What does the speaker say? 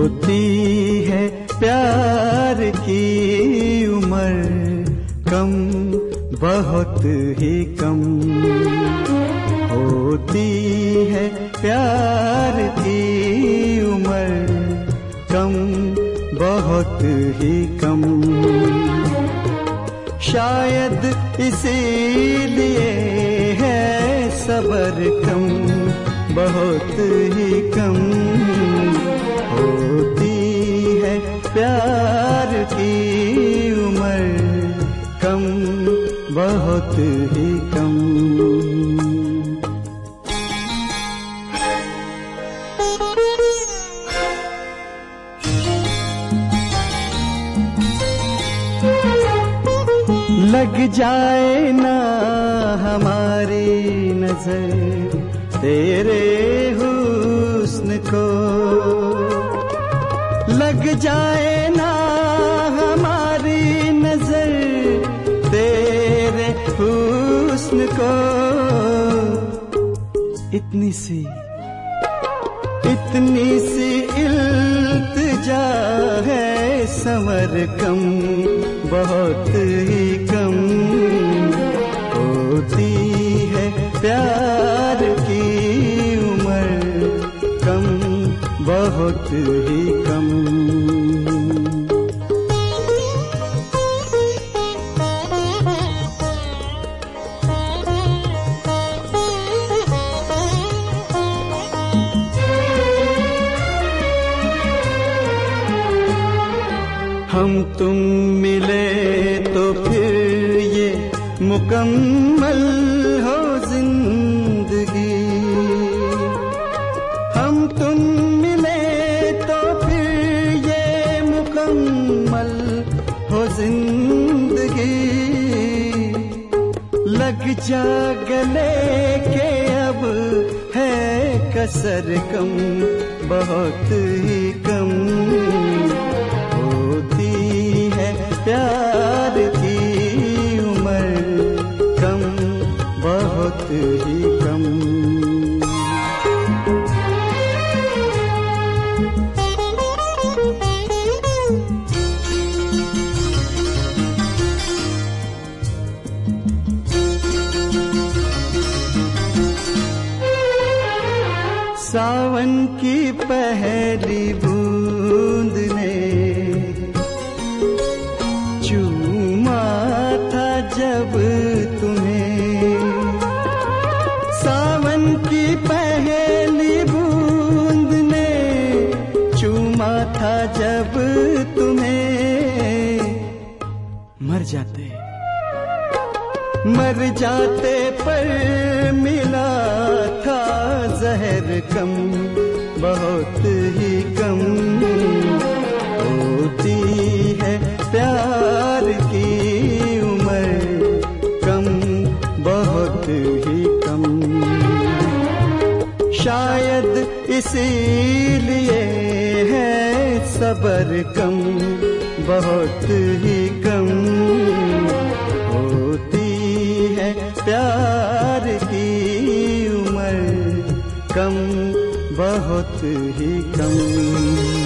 होती है प्यार की उम्र कम, बहुत ही कम। होती है प्यार की उम्र कम, बहुत ही कम। शायद इसीलिए है सब्र कम, बहुत ही कम। होती है प्यार की उम्र कम, बहुत ही कम। लग जाए ना हमारी नजर तेरे हुस्न को, लग जाए ना हमारी नजर तेरे हुस्न को। इतनी सी इल्तिजा है समर कम, बहुत ही कम। होती है प्यार की उम्र कम, बहुत ही कम। हम तुम मिले तो फिर ये मुकम्मल हो जिंदगी। हम तुम मिले तो फिर ये मुकम्मल हो जिंदगी। लग जा गले के अब है कसर कम, बहुत ही कम। प्यार की उम्र कम, बहुत ही कम। सावन की पहली बूंद ने जब तुम्हें, सावन की पहली बूंद ने चूमा था जब तुम्हें। मर जाते पर मिला था जहर कम, बहुत ही कम। होती है प्यार की बहुत ही कम। शायद इसीलिए है सब्र कम, बहुत ही कम। होती है प्यार की उम्र कम, बहुत ही कम।